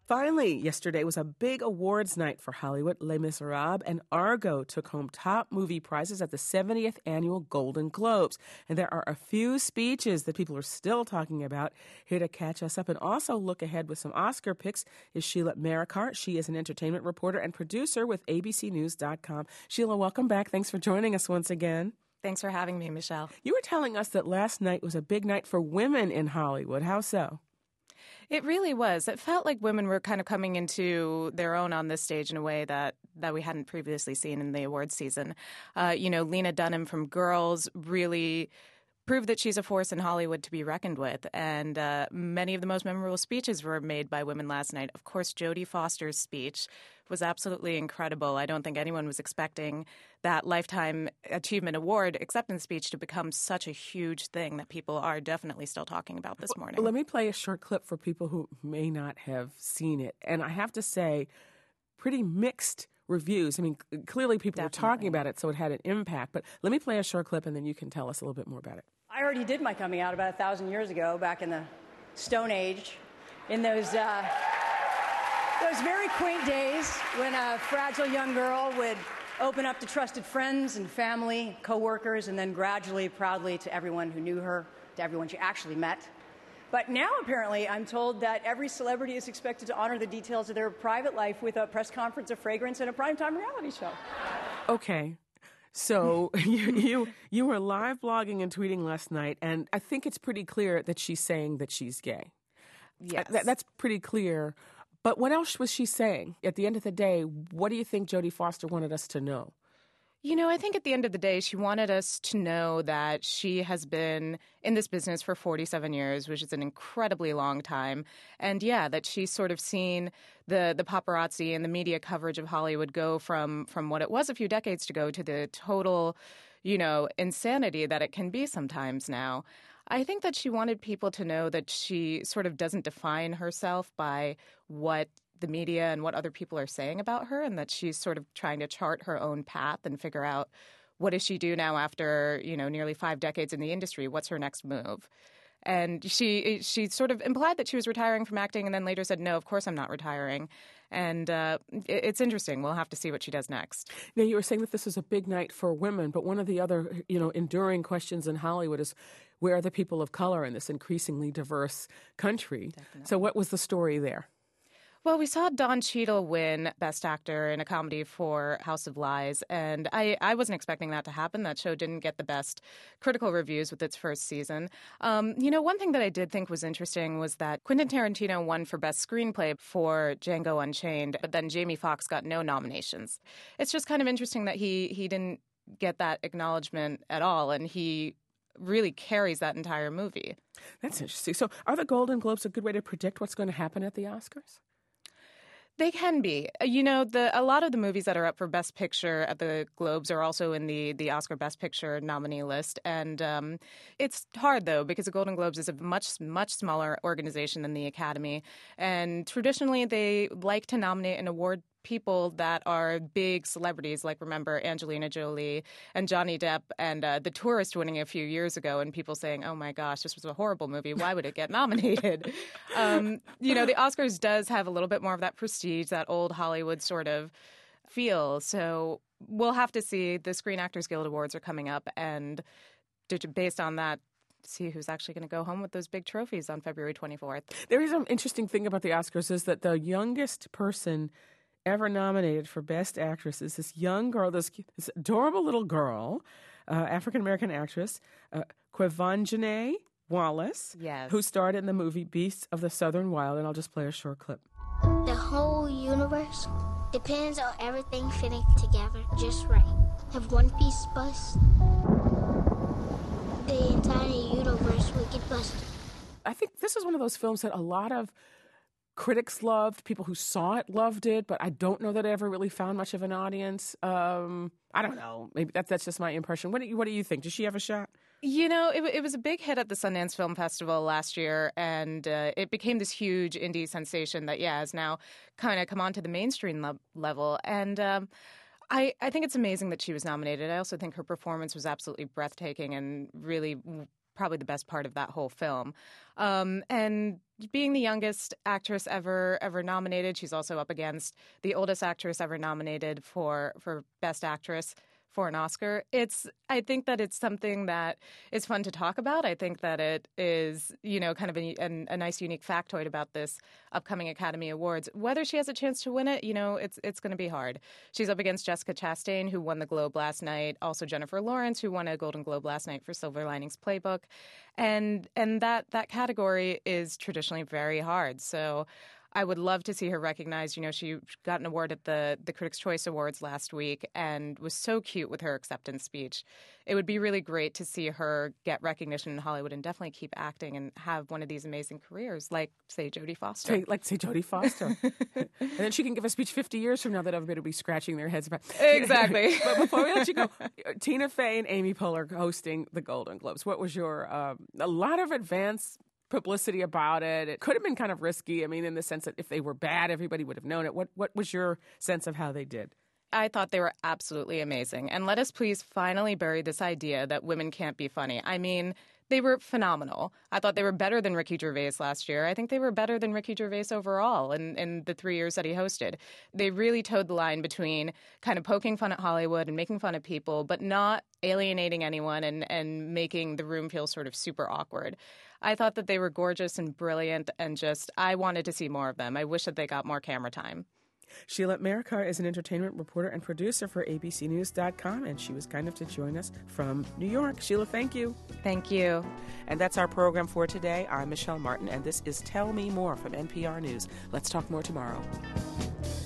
Finally, yesterday was a big awards night for Hollywood. Les Miserables and Argo took home top movie prizes at the 70th Annual Golden Globes. And there are a few speeches that people are still talking about. Here to catch us up and also look ahead with some Oscar picks is Sheila Marikar. She is an entertainment reporter and producer with abcnews.com. Sheila, welcome back. Thanks for joining us once again. Thanks for having me, Michelle. You were telling us that last night was a big night for women in Hollywood. How so? It really was. It felt like women were kind of coming into their own on this stage in a way that we hadn't previously seen in the awards season. Lena Dunham from Girls really proved that she's a force in Hollywood to be reckoned with. And many of the most memorable speeches were made by women last night. Of course, Jodie Foster's speech was absolutely incredible. I don't think anyone was expecting that Lifetime Achievement Award acceptance speech to become such a huge thing that people are definitely still talking about this morning. Let me play a short clip for people who may not have seen it. And I have to say, pretty mixed reviews. I mean, clearly people were talking about it, so it had an impact. But let me play a short clip, and then you can tell us a little bit more about it. I already did my coming out about 1,000 years ago, back in the Stone Age, in those very quaint days when a fragile young girl would open up to trusted friends and family, co-workers, and then gradually, proudly to everyone who knew her, to everyone she actually met. But now, apparently, I'm told that every celebrity is expected to honor the details of their private life with a press conference, a fragrance, and a primetime reality show. Okay. So you were live blogging and tweeting last night, and I think it's pretty clear that she's saying that she's gay. Yes. That's pretty clear. But what else was she saying? At the end of the day, what do you think Jodie Foster wanted us to know? I think at the end of the day, she wanted us to know that she has been in this business for 47 years, which is an incredibly long time. And that she's sort of seen the paparazzi and the media coverage of Hollywood go from what it was a few decades ago to the total, insanity that it can be sometimes now. I think that she wanted people to know that she sort of doesn't define herself by what the media and what other people are saying about her, and that she's sort of trying to chart her own path and figure out what does she do now after, nearly 5 decades in the industry? What's her next move? And she sort of implied that she was retiring from acting and then later said, no, of course I'm not retiring. And it's interesting. We'll have to see what she does next. Now, you were saying that this is a big night for women, but one of the other, enduring questions in Hollywood is where are the people of color in this increasingly diverse country? Definitely. So what was the story there? Well, we saw Don Cheadle win Best Actor in a comedy for House of Lies, and I wasn't expecting that to happen. That show didn't get the best critical reviews with its first season. One thing that I did think was interesting was that Quentin Tarantino won for Best Screenplay for Django Unchained, but then Jamie Foxx got no nominations. It's just kind of interesting that he didn't get that acknowledgement at all, and he really carries that entire movie. That's interesting. So are the Golden Globes a good way to predict what's going to happen at the Oscars? They can be. A lot of the movies that are up for Best Picture at the Globes are also in the Oscar Best Picture nominee list. And it's hard, though, because the Golden Globes is a much, much smaller organization than the Academy. And traditionally, they like to nominate and award people that are big celebrities, like, remember, Angelina Jolie and Johnny Depp and The Tourist winning a few years ago, and people saying, oh my gosh, this was a horrible movie. Why would it get nominated? The Oscars does have a little bit more of that prestige, that old Hollywood sort of feel. So we'll have to see. The Screen Actors Guild Awards are coming up, and based on that, see who's actually going to go home with those big trophies on February 24th. There is an interesting thing about the Oscars is that the youngest person ever nominated for Best Actress is this young girl, this adorable little girl, African-American actress, Quvenzhané Wallis, yes, who starred in the movie Beasts of the Southern Wild, and I'll just play a short clip. The whole universe depends on everything fitting together just right. If one piece busts, the entire universe will get busted. I think this is one of those films that a lot of critics loved, people who saw it loved it, but I don't know that it ever really found much of an audience. I don't know. Maybe that's just my impression. What do you think? Does she have a shot? It was a big hit at the Sundance Film Festival last year, and it became this huge indie sensation that, has now kind of come onto the mainstream level. And I think it's amazing that she was nominated. I also think her performance was absolutely breathtaking and really probably the best part of that whole film. And being the youngest actress ever nominated, she's also up against the oldest actress ever nominated for Best Actress for an Oscar. I think that it's something that is fun to talk about. I think that it is, kind of a nice, unique factoid about this upcoming Academy Awards. Whether she has a chance to win it, it's going to be hard. She's up against Jessica Chastain, who won the Globe last night. Also Jennifer Lawrence, who won a Golden Globe last night for Silver Linings Playbook. And that category is traditionally very hard. So I would love to see her recognized. She got an award at the Critics' Choice Awards last week and was so cute with her acceptance speech. It would be really great to see her get recognition in Hollywood and definitely keep acting and have one of these amazing careers, like, say, Jodie Foster. Jodie Foster. And then she can give a speech 50 years from now that everybody will be scratching their heads about. Exactly. But before we let you go, Tina Fey and Amy Poehler hosting the Golden Globes. What was your a lot of advance publicity about it? It could have been kind of risky. I mean, in the sense that if they were bad, everybody would have known it. What was your sense of how they did? I thought they were absolutely amazing. And let us please finally bury this idea that women can't be funny. I mean, they were phenomenal. I thought they were better than Ricky Gervais last year. I think they were better than Ricky Gervais overall in the 3 years that he hosted. They really towed the line between kind of poking fun at Hollywood and making fun of people, but not alienating anyone and making the room feel sort of super awkward. I thought that they were gorgeous and brilliant, and I wanted to see more of them. I wish that they got more camera time. Sheila Marikar is an entertainment reporter and producer for ABCNews.com, and she was kind enough to join us from New York. Sheila, thank you. Thank you. And that's our program for today. I'm Michelle Martin, and this is Tell Me More from NPR News. Let's talk more tomorrow.